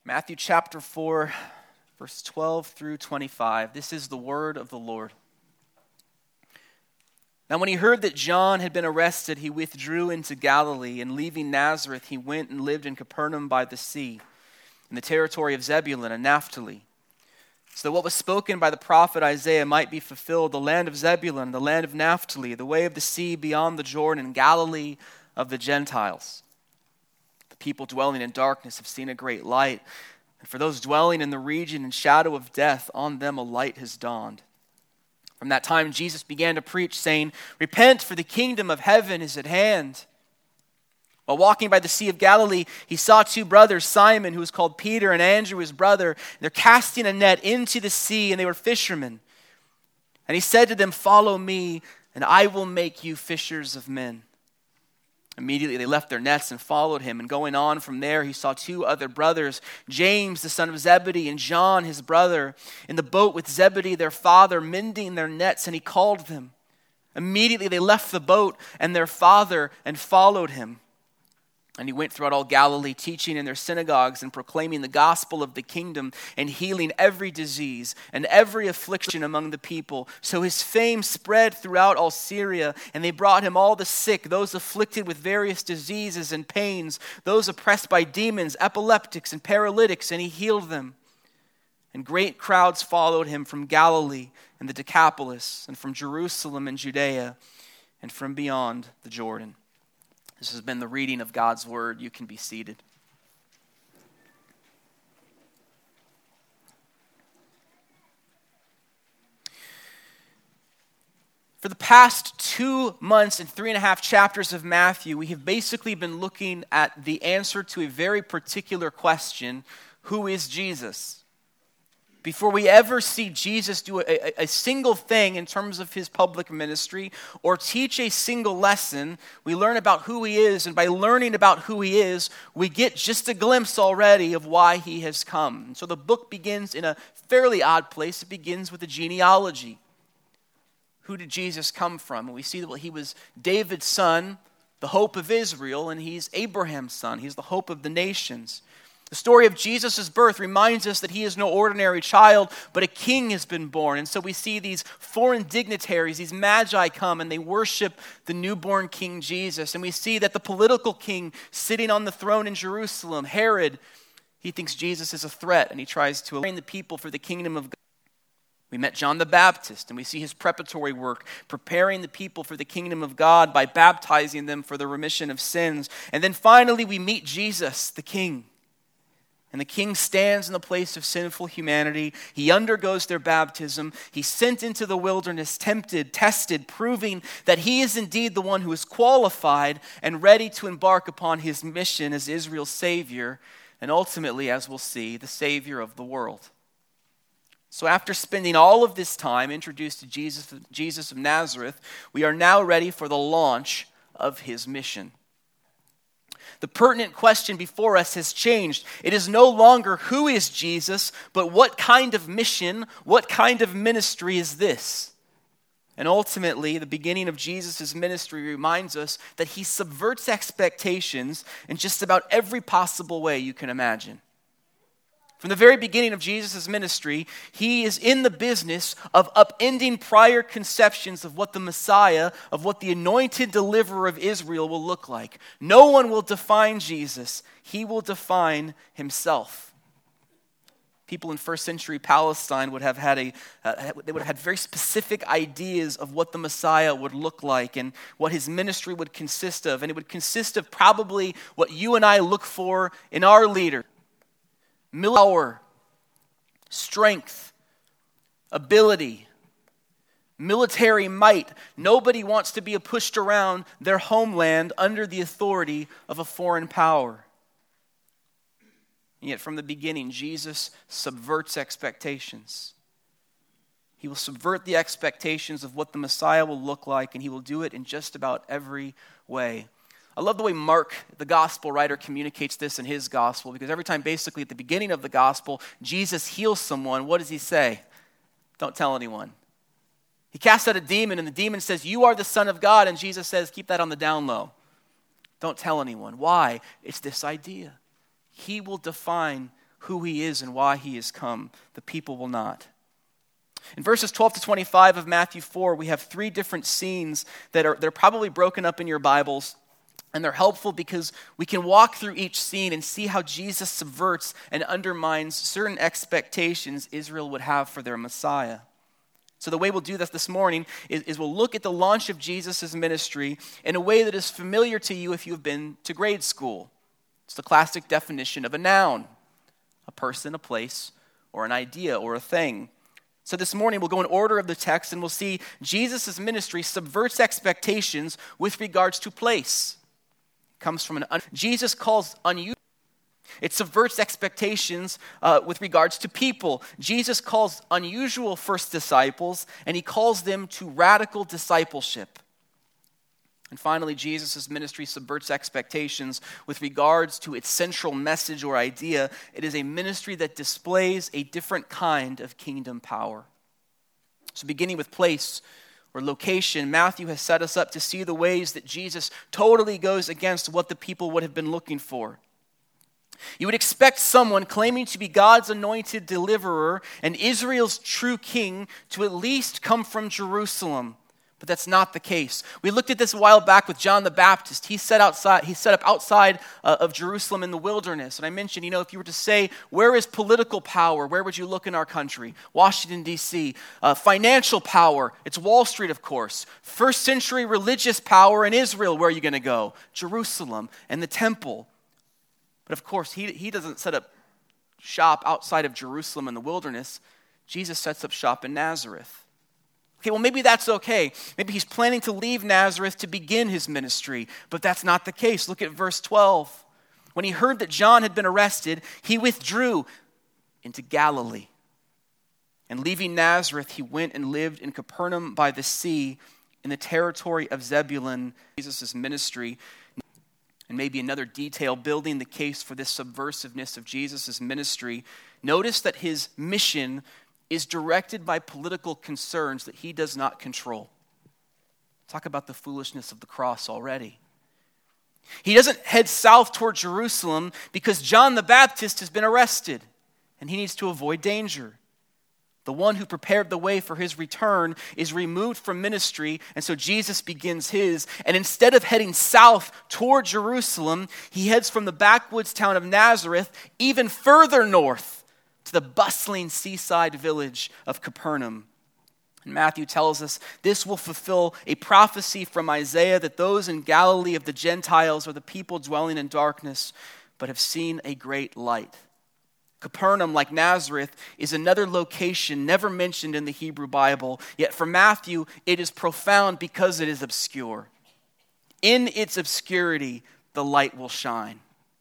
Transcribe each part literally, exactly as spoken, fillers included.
Matthew chapter four, verse twelve through twenty-five. This is the word of the Lord. Now when he heard that John had been arrested, he withdrew into Galilee, and leaving Nazareth, he went and lived in Capernaum by the sea, in the territory of Zebulun and Naphtali, so that what was spoken by the prophet Isaiah might be fulfilled, the land of Zebulun, the land of Naphtali, the way of the sea beyond the Jordan, Galilee of the Gentiles. The people dwelling in darkness have seen a great light, and for those dwelling in the region and shadow of death, on them a light has dawned. From that time Jesus began to preach, saying, "Repent, for the kingdom of heaven is at hand." While walking by the Sea of Galilee, he saw two brothers, Simon, who was called Peter, and Andrew, his brother. They're casting a net into the sea, and they were fishermen. And he said to them, "Follow me, and I will make you fishers of men." Immediately they left their nets and followed him. And going on from there, he saw two other brothers, James, the son of Zebedee, and John, his brother, in the boat with Zebedee, their father, mending their nets, and he called them. Immediately they left the boat and their father and followed him. And he went throughout all Galilee, teaching in their synagogues and proclaiming the gospel of the kingdom and healing every disease and every affliction among the people. So his fame spread throughout all Syria, and they brought him all the sick, those afflicted with various diseases and pains, those oppressed by demons, epileptics and paralytics, and he healed them. And great crowds followed him from Galilee and the Decapolis, and from Jerusalem and Judea, and from beyond the Jordan. This has been the reading of God's word. You can be seated. For the past two months and three and a half chapters of Matthew, we have basically been looking at the answer to a very particular question: who is Jesus? Before we ever see Jesus do a, a, a single thing in terms of his public ministry or teach a single lesson, we learn about who he is, and by learning about who he is, we get just a glimpse already of why he has come. And so the book begins in a fairly odd place. It begins with a genealogy. Who did Jesus come from? And we see that well, he was David's son, the hope of Israel, and he's Abraham's son. He's the hope of the nations. The story of Jesus' birth reminds us that he is no ordinary child, but a king has been born. And so we see these foreign dignitaries, these magi come, and they worship the newborn King Jesus. And we see that the political king sitting on the throne in Jerusalem, Herod, he thinks Jesus is a threat, and he tries to train the people for the kingdom of God. We met John the Baptist, and we see his preparatory work, preparing the people for the kingdom of God by baptizing them for the remission of sins. And then finally we meet Jesus, the king. And the king stands in the place of sinful humanity. He undergoes their baptism. He's sent into the wilderness, tempted, tested, proving that he is indeed the one who is qualified and ready to embark upon his mission as Israel's Savior, and ultimately, as we'll see, the Savior of the world. So after spending all of this time introduced to Jesus, Jesus of Nazareth, we are now ready for the launch of his mission. The pertinent question before us has changed. It is no longer who is Jesus, but what kind of mission, what kind of ministry is this? And ultimately, the beginning of Jesus' ministry reminds us that he subverts expectations in just about every possible way you can imagine. From the very beginning of Jesus' ministry, he is in the business of upending prior conceptions of what the Messiah, of what the anointed deliverer of Israel will look like. No one will define Jesus. He will define himself. People in first century Palestine would have had a, uh, they would have had very specific ideas of what the Messiah would look like and what his ministry would consist of. And it would consist of probably what you and I look for in our leader. Power, strength, ability, military might. Nobody wants to be pushed around their homeland under the authority of a foreign power. And yet from the beginning, Jesus subverts expectations. He will subvert the expectations of what the Messiah will look like, and he will do it in just about every way. I love the way Mark, the gospel writer, communicates this in his gospel, because every time basically at the beginning of the gospel, Jesus heals someone, what does he say? Don't tell anyone. He casts out a demon, and the demon says, "You are the Son of God," and Jesus says, "Keep that on the down low. Don't tell anyone." Why? It's this idea. He will define who he is and why he has come. The people will not. In verses twelve to twenty-five of Matthew four, we have three different scenes that are they're probably broken up in your Bibles, and they're helpful because we can walk through each scene and see how Jesus subverts and undermines certain expectations Israel would have for their Messiah. So the way we'll do this this morning is, is we'll look at the launch of Jesus' ministry in a way that is familiar to you if you've been to grade school. It's the classic definition of a noun: a person, a place, or an idea, or a thing. So this morning we'll go in order of the text and we'll see Jesus' ministry subverts expectations with regards to place. It comes from an un- Jesus calls unusual. It subverts expectations uh, with regards to people. Jesus calls unusual first disciples, and he calls them to radical discipleship. And finally, Jesus' ministry subverts expectations with regards to its central message or idea. It is a ministry that displays a different kind of kingdom power. So beginning with place or location, Matthew has set us up to see the ways that Jesus totally goes against what the people would have been looking for. You would expect someone claiming to be God's anointed deliverer and Israel's true king to at least come from Jerusalem. But that's not the case. We looked at this a while back with John the Baptist. He set outside. He set up outside uh, of Jerusalem in the wilderness. And I mentioned, you know, if you were to say, where is political power? Where would you look in our country? Washington, D C Uh, financial power, it's Wall Street, of course. First century religious power in Israel, where are you going to go? Jerusalem and the temple. But of course, he, he doesn't set up shop outside of Jerusalem in the wilderness. Jesus sets up shop in Nazareth. Okay, well, maybe that's okay. Maybe he's planning to leave Nazareth to begin his ministry, but that's not the case. Look at verse twelve. When he heard that John had been arrested, he withdrew into Galilee. And leaving Nazareth, he went and lived in Capernaum by the sea in the territory of Zebulun. Jesus' ministry. And maybe another detail building the case for this subversiveness of Jesus' ministry. Notice that his mission is directed by political concerns that he does not control. Talk about the foolishness of the cross already. He doesn't head south toward Jerusalem because John the Baptist has been arrested and he needs to avoid danger. The one who prepared the way for his return is removed from ministry, and so Jesus begins his. And instead of heading south toward Jerusalem, he heads from the backwoods town of Nazareth even further north to the bustling seaside village of Capernaum. And Matthew tells us this will fulfill a prophecy from Isaiah that those in Galilee of the Gentiles are the people dwelling in darkness, but have seen a great light. Capernaum, like Nazareth, is another location never mentioned in the Hebrew Bible. Yet for Matthew, it is profound because it is obscure. In its obscurity, the light will shine.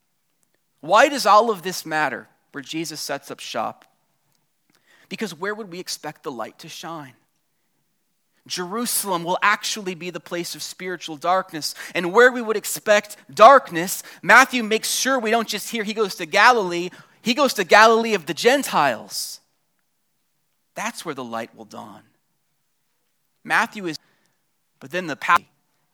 Why does all of this matter where Jesus sets up shop? Because where would we expect the light to shine? Jerusalem will actually be the place of spiritual darkness. And where we would expect darkness, Matthew makes sure we don't just hear he goes to Galilee. He goes to Galilee of the Gentiles. That's where the light will dawn. Matthew is, but then the power.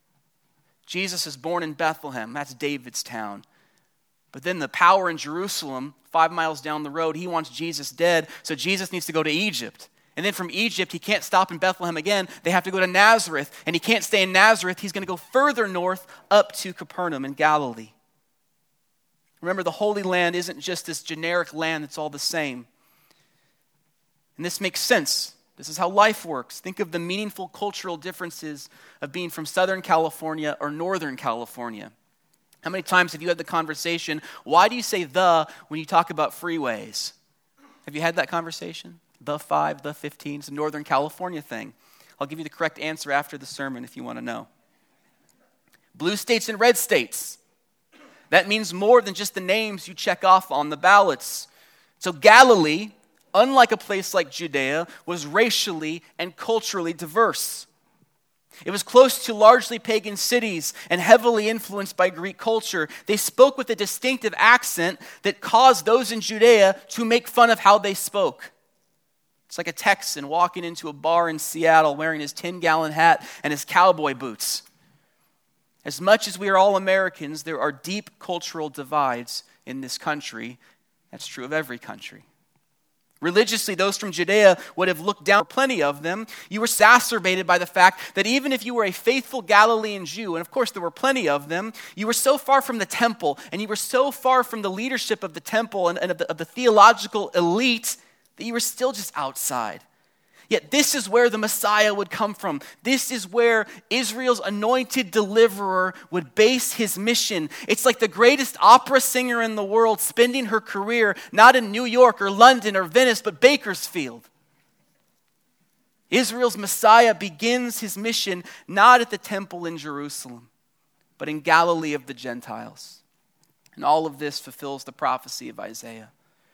Jesus is born in Bethlehem. That's David's town. But then the power in Jerusalem, five miles down the road, he wants Jesus dead, so Jesus needs to go to Egypt. And then from Egypt, he can't stop in Bethlehem again. They have to go to Nazareth. And he can't stay in Nazareth. He's going to go further north up to Capernaum in Galilee. Remember, the Holy Land isn't just this generic land that's all the same. And this makes sense. This is how life works. Think of the meaningful cultural differences of being from Southern California or Northern California. How many times have you had the conversation, why do you say the when you talk about freeways? Have you had that conversation? The five, the fifteen, it's a Northern California thing. I'll give you the correct answer after the sermon if you want to know. Blue states and red states. That means more than just the names you check off on the ballots. So Galilee, unlike a place like Judea, was racially and culturally diverse. It was close to largely pagan cities and heavily influenced by Greek culture. They spoke with a distinctive accent that caused those in Judea to make fun of how they spoke. It's like a Texan walking into a bar in Seattle wearing his ten-gallon hat and his cowboy boots. As much as we are all Americans, there are deep cultural divides in this country, That's true of every country. Religiously, those from Judea would have looked down, plenty of them. You were exacerbated by the fact that even if you were a faithful Galilean Jew, and of course there were plenty of them, you were so far from the temple, and you were so far from the leadership of the temple and, and of, the, of the theological elite that you were still just outside. Yet this is where the Messiah would come from. This is where Israel's anointed deliverer would base his mission. It's like the greatest opera singer in the world spending her career not in New York or London or Venice, but Bakersfield. Israel's Messiah begins his mission not at the temple in Jerusalem, but in Galilee of the Gentiles. And all of this fulfills the prophecy of Isaiah.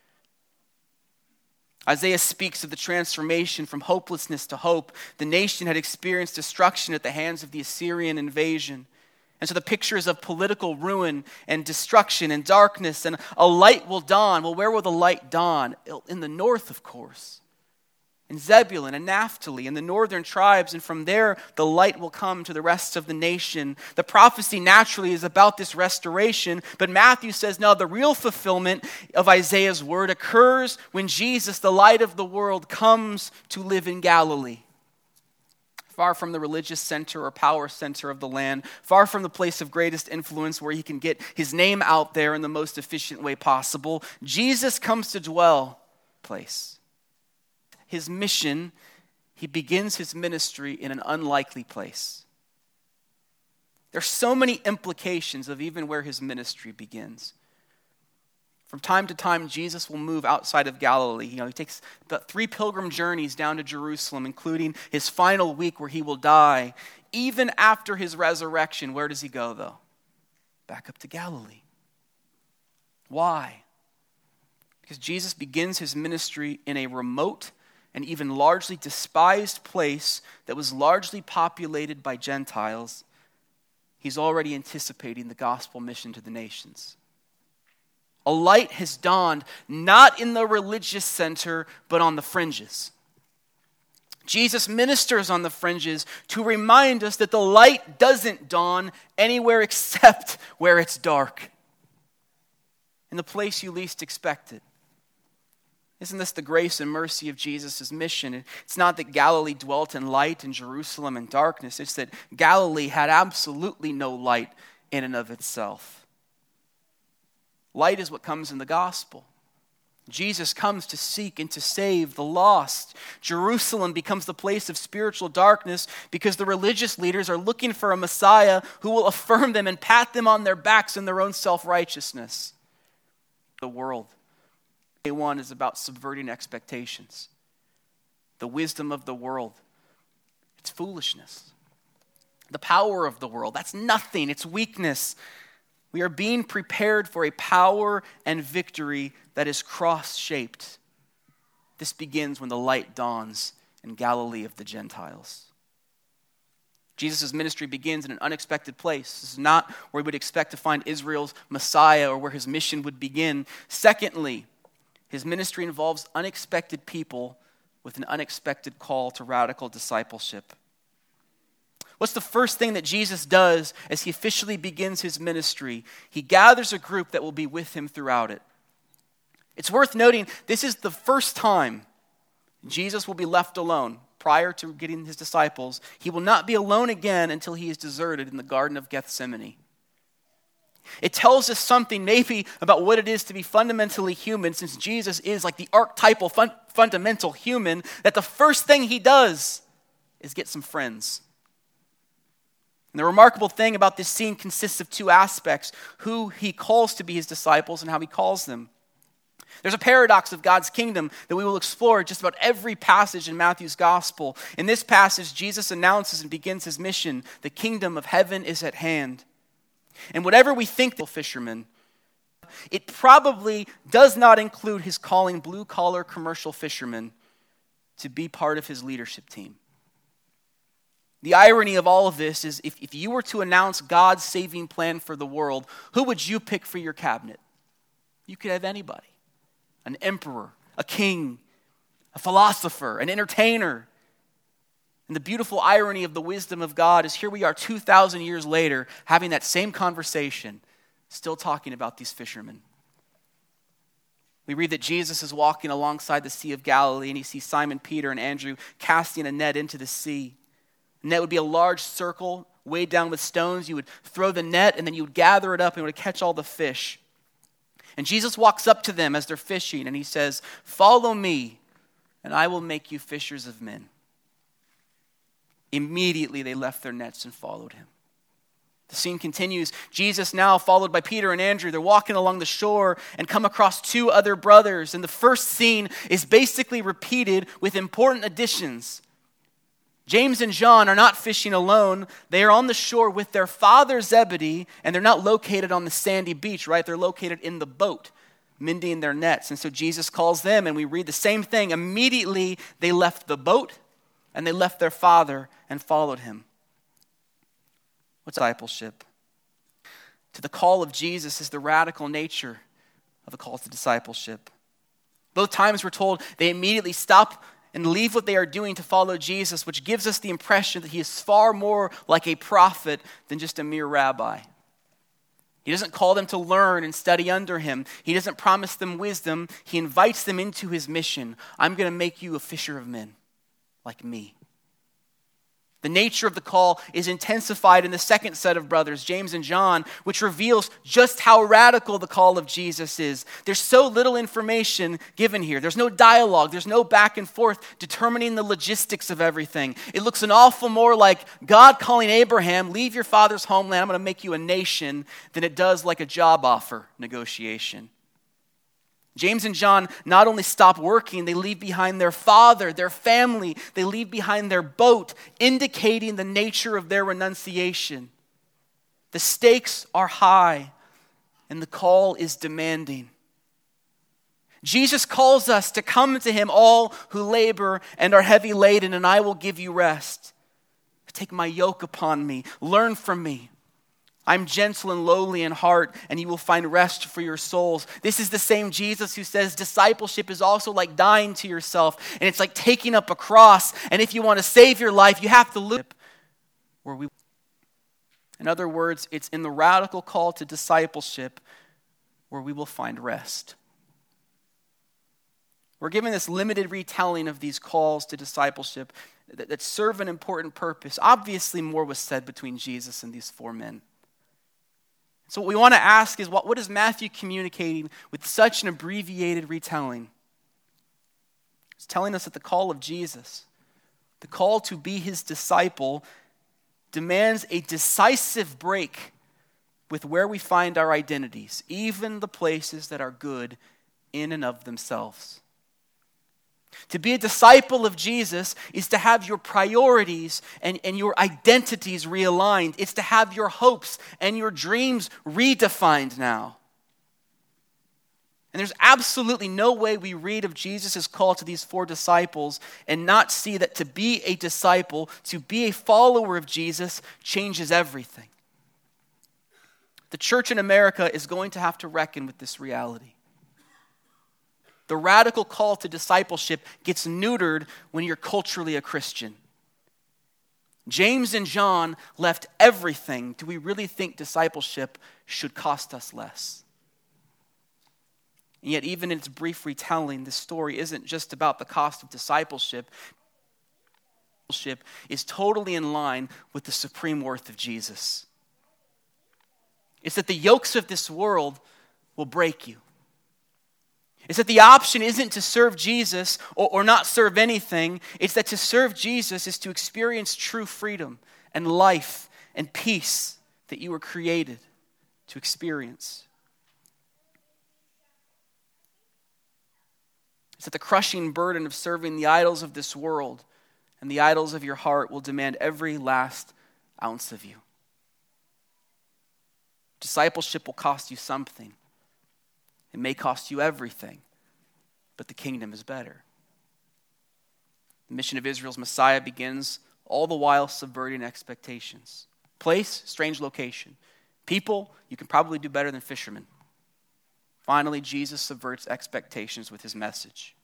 Isaiah speaks of the transformation from hopelessness to hope. The nation had experienced destruction at the hands of the Assyrian invasion. And so the pictures of political ruin and destruction and darkness, and a light will dawn. Well, where will the light dawn? In the north, of course. In Zebulun and Naphtali, in the northern tribes, and from there the light will come to the rest of the nation. The prophecy naturally is about this restoration, but Matthew says, no, the real fulfillment of Isaiah's word occurs when Jesus, the light of the world, comes to live in Galilee. Far from the religious center or power center of the land, far from the place of greatest influence where he can get his name out there in the most efficient way possible, Jesus comes to dwell place. His mission, he begins his ministry in an unlikely place. There's so many implications of even where his ministry begins. From time to time, Jesus will move outside of Galilee. You know, he takes about three pilgrim journeys down to Jerusalem, including his final week where he will die. Even after his resurrection, where does he go, though? Back up to Galilee. Why? Because Jesus begins his ministry in a remote and even largely despised place that was largely populated by Gentiles. He's already anticipating the gospel mission to the nations. A light has dawned, not in the religious center, but on the fringes. Jesus ministers on the fringes to remind us that the light doesn't dawn anywhere except where it's dark, in the place you least expect it. Isn't this the grace and mercy of Jesus' mission? It's not that Galilee dwelt in light and Jerusalem in darkness. It's that Galilee had absolutely no light in and of itself. Light is what comes in the gospel. Jesus comes to seek and to save the lost. Jerusalem becomes the place of spiritual darkness because the religious leaders are looking for a Messiah who will affirm them and pat them on their backs in their own self-righteousness. The world. Day one is about subverting expectations. The wisdom of the world, it's foolishness. The power of the world, that's nothing, it's weakness. We are being prepared for a power and victory that is cross-shaped. This begins when the light dawns in Galilee of the Gentiles. Jesus' ministry begins in an unexpected place. This is not where we would expect to find Israel's Messiah or where his mission would begin. Secondly, his ministry involves unexpected people with an unexpected call to radical discipleship. What's the first thing that Jesus does as he officially begins his ministry? He gathers a group that will be with him throughout it. It's worth noting this is the first time Jesus will be left alone prior to getting his disciples. He will not be alone again until he is deserted in the Garden of Gethsemane. It tells us something maybe about what it is to be fundamentally human, since Jesus is like the archetypal fun- fundamental human, that the first thing he does is get some friends. And the remarkable thing about this scene consists of two aspects: who he calls to be his disciples and how he calls them. There's a paradox of God's kingdom that we will explore just about every passage in Matthew's gospel. In this passage, Jesus announces and begins his mission: the kingdom of heaven is at hand. And whatever we think the fisherman, it probably does not include his calling blue-collar commercial fishermen to be part of his leadership team. The irony of all of this is if, if you were to announce God's saving plan for the world, who would you pick for your cabinet? You could have anybody. An emperor, a king, a philosopher, an entertainer. And the beautiful irony of the wisdom of God is here we are two thousand years later having that same conversation, still talking about these fishermen. We read that Jesus is walking alongside the Sea of Galilee, and he sees Simon Peter and Andrew casting a net into the sea. The net would be a large circle weighed down with stones. You would throw the net, and then you would gather it up and it would catch all the fish. And Jesus walks up to them as they're fishing, and he says, "Follow me, and I will make you fishers of men." Immediately they left their nets and followed him. The scene continues. Jesus, now followed by Peter and Andrew, they're walking along the shore and come across two other brothers. And the first scene is basically repeated with important additions. James and John are not fishing alone. They are on the shore with their father Zebedee, and they're not located on the sandy beach, right? They're located in the boat, mending their nets. And so Jesus calls them, and we read the same thing. Immediately they left the boat, and they left their father and followed him. What's discipleship? To the call of Jesus is the radical nature of the call to discipleship. Both times we're told they immediately stop and leave what they are doing to follow Jesus, which gives us the impression that he is far more like a prophet than just a mere rabbi. He doesn't call them to learn and study under him. He doesn't promise them wisdom. He invites them into his mission. I'm going to make you a fisher of men like me. The nature of the call is intensified in the second set of brothers, James and John, which reveals just how radical the call of Jesus is. There's so little information given here. There's no dialogue. There's no back and forth determining the logistics of everything. It looks an awful more like God calling Abraham, leave your father's homeland, I'm going to make you a nation, than it does like a job offer negotiation. James and John not only stop working, they leave behind their father, their family, they leave behind their boat, indicating the nature of their renunciation. The stakes are high, and the call is demanding. Jesus calls us to come to him, all who labor and are heavy laden, and I will give you rest. Take my yoke upon me, learn from me. I'm gentle and lowly in heart, and you will find rest for your souls. This is the same Jesus who says discipleship is also like dying to yourself, and it's like taking up a cross. And if you want to save your life, you have to live where we. In other words, it's in the radical call to discipleship where we will find rest. We're given this limited retelling of these calls to discipleship that, that serve an important purpose. Obviously, more was said between Jesus and these four men. So what we want to ask is, what, what is Matthew communicating with such an abbreviated retelling? It's telling us that the call of Jesus, the call to be his disciple, demands a decisive break with where we find our identities, even the places that are good in and of themselves. To be a disciple of Jesus is to have your priorities and, and your identities realigned. It's to have your hopes and your dreams redefined now. And there's absolutely no way we read of Jesus' call to these four disciples and not see that to be a disciple, to be a follower of Jesus, changes everything. The church in America is going to have to reckon with this reality. The radical call to discipleship gets neutered when you're culturally a Christian. James and John left everything. Do we really think discipleship should cost us less? And yet, even in its brief retelling, this story isn't just about the cost of discipleship. Discipleship is totally in line with the supreme worth of Jesus. It's that the yokes of this world will break you. It's that the option isn't to serve Jesus or, or not serve anything. It's that to serve Jesus is to experience true freedom and life and peace that you were created to experience. It's that the crushing burden of serving the idols of this world and the idols of your heart will demand every last ounce of you. Discipleship will cost you something. It may cost you everything, but the kingdom is better. The mission of Israel's Messiah begins all the while subverting expectations. Place, strange location. People, you can probably do better than fishermen. Finally, Jesus subverts expectations with his message.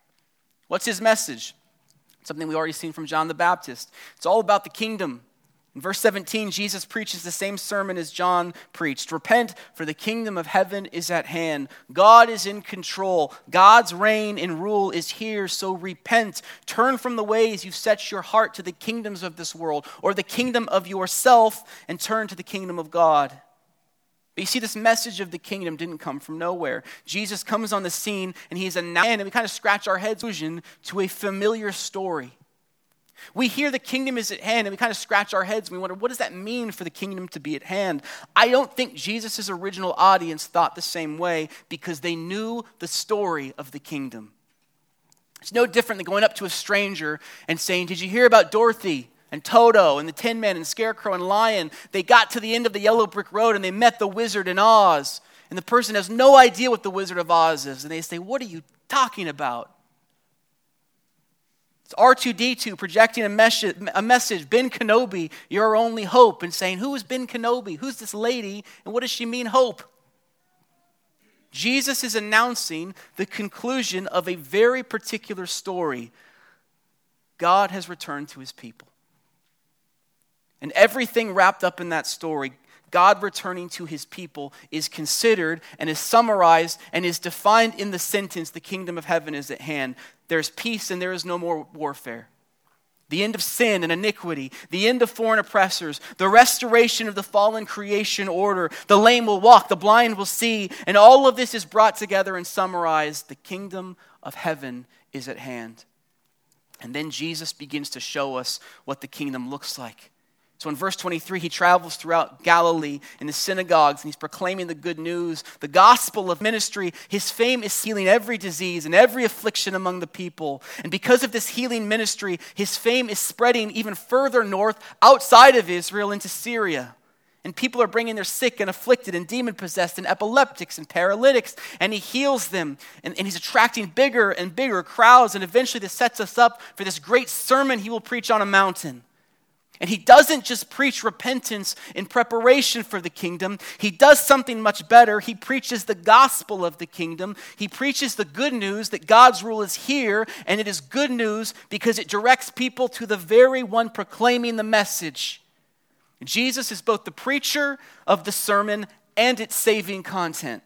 What's his message? Something we already seen from John the Baptist. It's all about the kingdom In verse seventeen, Jesus preaches the same sermon as John preached. Repent, for the kingdom of heaven is at hand. God is in control. God's reign and rule is here, so repent. Turn from the ways you've set your heart to the kingdoms of this world, or the kingdom of yourself, and turn to the kingdom of God. But you see, this message of the kingdom didn't come from nowhere. Jesus comes on the scene, and he's announced, and we kind of scratch our heads to a familiar story. We hear the kingdom is at hand, and we kind of scratch our heads, and we wonder, what does that mean for the kingdom to be at hand? I don't think Jesus' original audience thought the same way, because they knew the story of the kingdom. It's no different than going up to a stranger and saying, did you hear about Dorothy and Toto and the Tin Man and Scarecrow and Lion? They got to the end of the yellow brick road, and they met the Wizard in Oz. And the person has no idea what the Wizard of Oz is. And they say, what are you talking about? It's R two D two projecting a message, a message, Ben Kenobi, your only hope, and saying, who is Ben Kenobi? Who's this lady? And what does she mean, hope? Jesus is announcing the conclusion of a very particular story. God has returned to his people. And everything wrapped up in that story, God returning to his people, is considered and is summarized and is defined in the sentence, the kingdom of heaven is at hand. There's peace and there is no more warfare. The end of sin and iniquity, the end of foreign oppressors, the restoration of the fallen creation order, the lame will walk, the blind will see, and all of this is brought together and summarized. The kingdom of heaven is at hand. And then Jesus begins to show us what the kingdom looks like. So in verse twenty-three, he travels throughout Galilee in the synagogues, and he's proclaiming the good news, the gospel of ministry. His fame is healing every disease and every affliction among the people. And because of this healing ministry, his fame is spreading even further north outside of Israel into Syria. And people are bringing their sick and afflicted and demon-possessed and epileptics and paralytics, and he heals them. And, and he's attracting bigger and bigger crowds, and eventually this sets us up for this great sermon he will preach on a mountain. And he doesn't just preach repentance in preparation for the kingdom. He does something much better. He preaches the gospel of the kingdom. He preaches the good news that God's rule is here, and it is good news because it directs people to the very one proclaiming the message. Jesus is both the preacher of the sermon and its saving content.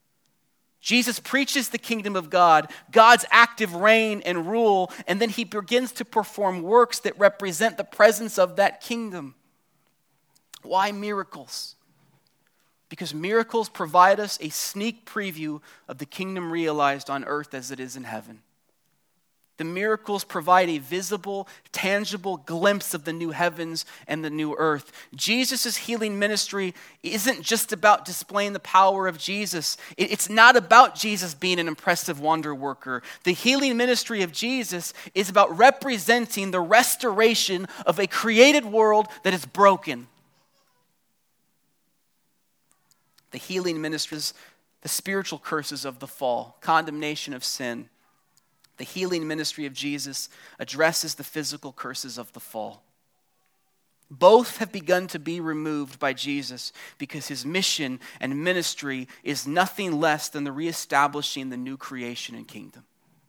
Jesus preaches the kingdom of God, God's active reign and rule, and then he begins to perform works that represent the presence of that kingdom. Why miracles? Because miracles provide us a sneak preview of the kingdom realized on earth as it is in heaven. The miracles provide a visible, tangible glimpse of the new heavens and the new earth. Jesus' healing ministry isn't just about displaying the power of Jesus. It's not about Jesus being an impressive wonder worker. The healing ministry of Jesus is about representing the restoration of a created world that is broken. The healing ministry is the spiritual curses of the fall, condemnation of sin. The healing ministry of Jesus addresses the physical curses of the fall. Both have begun to be removed by Jesus because his mission and ministry is nothing less than the reestablishing the new creation and kingdom.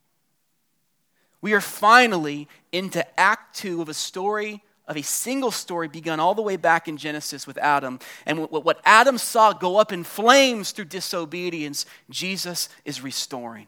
We are finally into Act Two of a story, of a single story begun all the way back in Genesis with Adam. And what Adam saw go up in flames through disobedience, Jesus is restoring.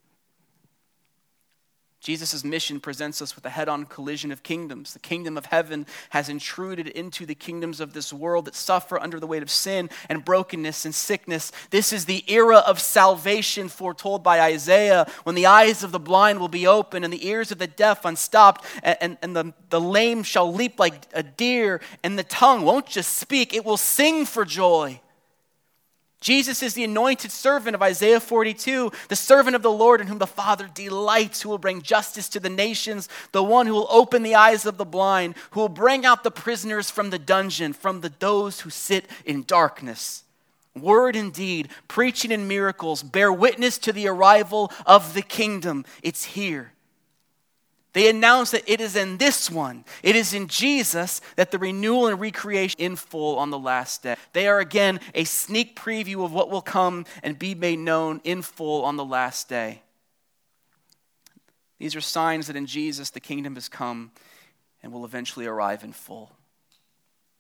Jesus' mission presents us with a head-on collision of kingdoms. The kingdom of heaven has intruded into the kingdoms of this world that suffer under the weight of sin and brokenness and sickness. This is the era of salvation foretold by Isaiah, when the eyes of the blind will be open and the ears of the deaf unstopped, and, and, and the, the lame shall leap like a deer, and the tongue won't just speak, it will sing for joy. Jesus is the anointed servant of Isaiah forty-two, the servant of the Lord in whom the Father delights, who will bring justice to the nations, the one who will open the eyes of the blind, who will bring out the prisoners from the dungeon, from the those who sit in darkness. Word and deed, preaching and miracles bear witness to the arrival of the kingdom. It's here. They announce that it is in this one, it is in Jesus, that the renewal and recreation in full on the last day. They are again a sneak preview of what will come and be made known in full on the last day. These are signs that in Jesus the kingdom has come and will eventually arrive in full.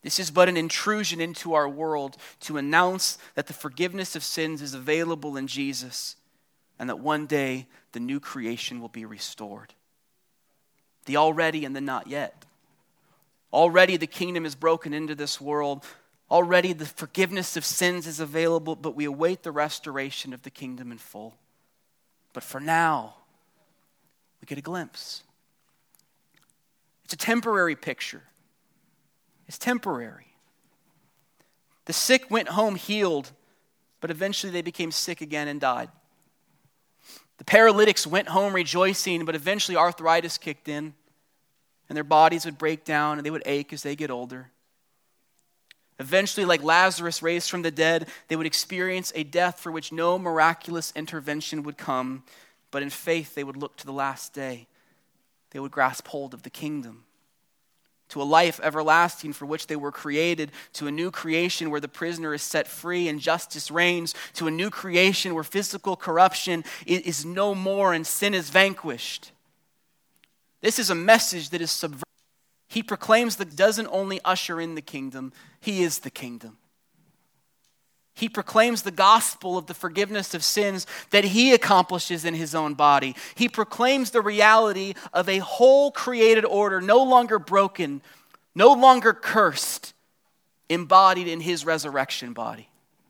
This is but an intrusion into our world to announce that the forgiveness of sins is available in Jesus and that one day the new creation will be restored. The already and the not yet. Already the kingdom is broken into this world. Already the forgiveness of sins is available, but we await the restoration of the kingdom in full. But for now, we get a glimpse. It's a temporary picture. It's temporary. The sick went home healed, but eventually they became sick again and died. The paralytics went home rejoicing, but eventually arthritis kicked in, and their bodies would break down and they would ache as they get older. Eventually, like Lazarus raised from the dead, they would experience a death for which no miraculous intervention would come, but in faith they would look to the last day. They would grasp hold of the kingdom, to a life everlasting for which they were created, to a new creation where the prisoner is set free and justice reigns, to a new creation where physical corruption is no more and sin is vanquished. This is a message that is subversive. He proclaims that doesn't only usher in the kingdom, he is the kingdom. He proclaims the gospel of the forgiveness of sins that he accomplishes in his own body. He proclaims the reality of a whole created order, no longer broken, no longer cursed, embodied in his resurrection body.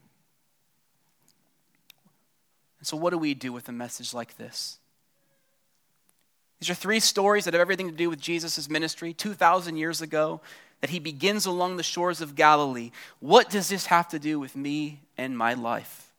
And so what do we do with a message like this? These are three stories that have everything to do with Jesus' ministry two thousand years ago, that he begins along the shores of Galilee. What does this have to do with me and my life?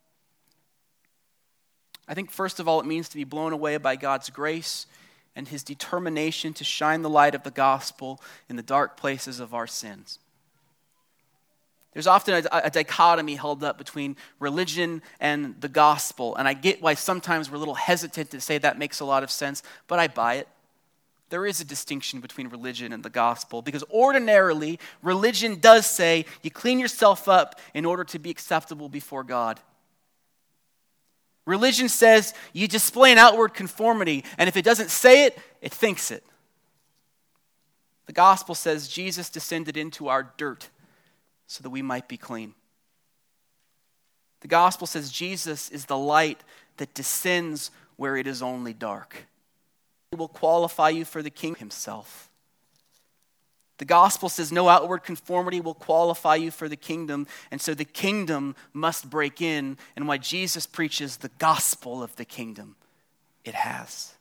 I think first of all, it means to be blown away by God's grace and his determination to shine the light of the gospel in the dark places of our sins. There's often a, a dichotomy held up between religion and the gospel, and I get why sometimes we're a little hesitant to say that makes a lot of sense, but I buy it. There is a distinction between religion and the gospel, because ordinarily, religion does say you clean yourself up in order to be acceptable before God. Religion says you display an outward conformity, and if it doesn't say it, it thinks it. The gospel says Jesus descended into our dirt so that we might be clean. The gospel says Jesus is the light that descends where it is only dark. He will qualify you for the kingdom himself. The gospel says no outward conformity will qualify you for the kingdom, and so the kingdom must break in, and why Jesus preaches the gospel of the kingdom, it has.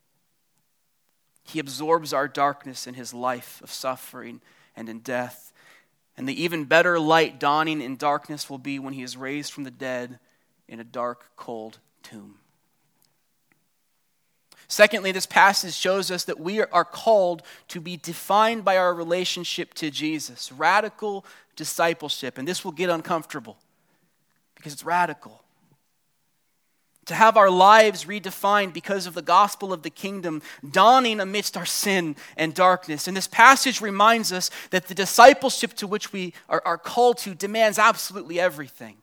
He absorbs our darkness in his life of suffering and in death. And the even better light dawning in darkness will be when he is raised from the dead in a dark, cold tomb. Secondly, this passage shows us that we are called to be defined by our relationship to Jesus. Radical discipleship. And this will get uncomfortable because it's radical. To have our lives redefined because of the gospel of the kingdom dawning amidst our sin and darkness. And this passage reminds us that the discipleship to which we are, are called to demands absolutely everything.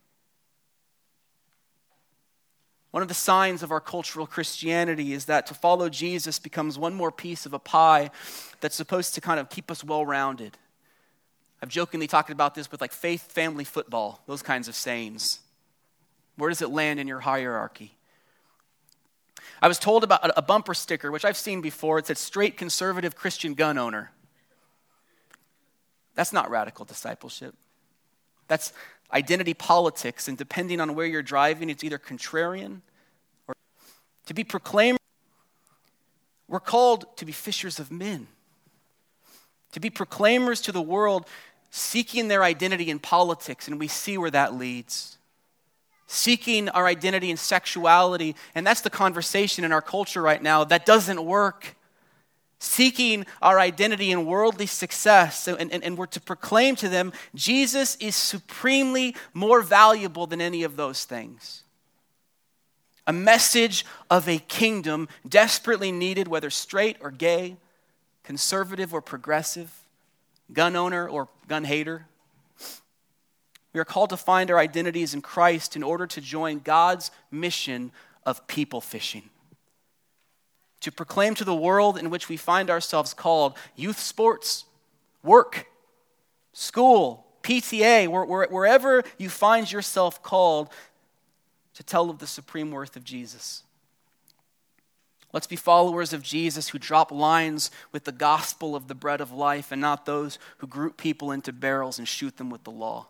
One of the signs of our cultural Christianity is that to follow Jesus becomes one more piece of a pie that's supposed to kind of keep us well-rounded. I've jokingly talked about this with like faith, family, football, those kinds of sayings. Where does it land in your hierarchy? I was told about a bumper sticker, which I've seen before. It said, straight conservative Christian gun owner. That's not radical discipleship. That's identity politics, and depending on where you're driving, it's either contrarian or to be proclaimed. We're called to be fishers of men, to be proclaimers to the world, seeking their identity in politics, and we see where that leads. Seeking our identity in sexuality, and that's the conversation in our culture right now. That doesn't work. Seeking our identity in worldly success, and, and, and we're to proclaim to them, Jesus is supremely more valuable than any of those things. A message of a kingdom desperately needed, whether straight or gay, conservative or progressive, gun owner or gun hater. We are called to find our identities in Christ in order to join God's mission of people fishing. To proclaim to the world in which we find ourselves called youth sports, work, school, P T A, where, where, wherever you find yourself called to tell of the supreme worth of Jesus. Let's be followers of Jesus who drop lines with the gospel of the bread of life and not those who group people into barrels and shoot them with the law.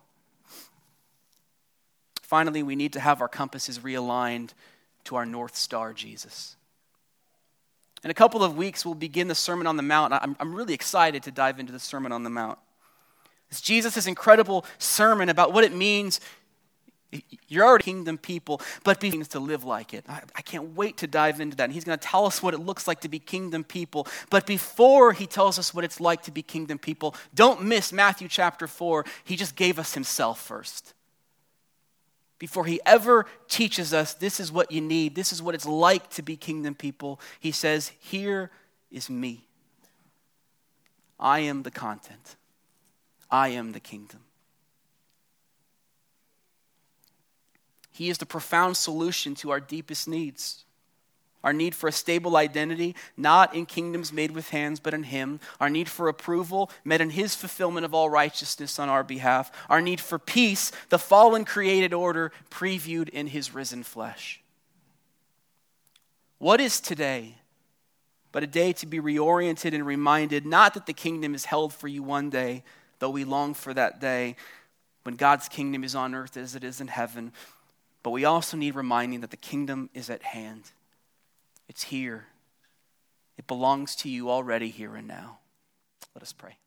Finally, we need to have our compasses realigned to our North Star, Jesus. In a couple of weeks, we'll begin the Sermon on the Mount. I'm, I'm really excited to dive into the Sermon on the Mount. It's Jesus' incredible sermon about what it means. You're already kingdom people, but be to live like it. I, I can't wait to dive into that. And he's going to tell us what it looks like to be kingdom people. But before he tells us what it's like to be kingdom people, don't miss Matthew chapter four. He just gave us himself first. Before he ever teaches us this is what you need, this is what it's like to be kingdom people, he says, here is me. I am the content. I am the kingdom. He is the profound solution to our deepest needs. Our need for a stable identity, not in kingdoms made with hands, but in him. Our need for approval, met in his fulfillment of all righteousness on our behalf. Our need for peace, the fallen created order previewed in his risen flesh. What is today but a day to be reoriented and reminded, not that the kingdom is held for you one day, though we long for that day when God's kingdom is on earth as it is in heaven, but we also need reminding that the kingdom is at hand. It's here. It belongs to you already here and now. Let us pray.